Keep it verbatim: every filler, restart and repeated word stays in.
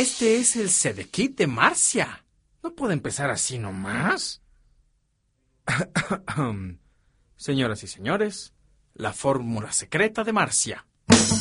Este es el Sedekit de Marcia. No puede empezar así nomás. Señoras y señores, la fórmula secreta de Marcia.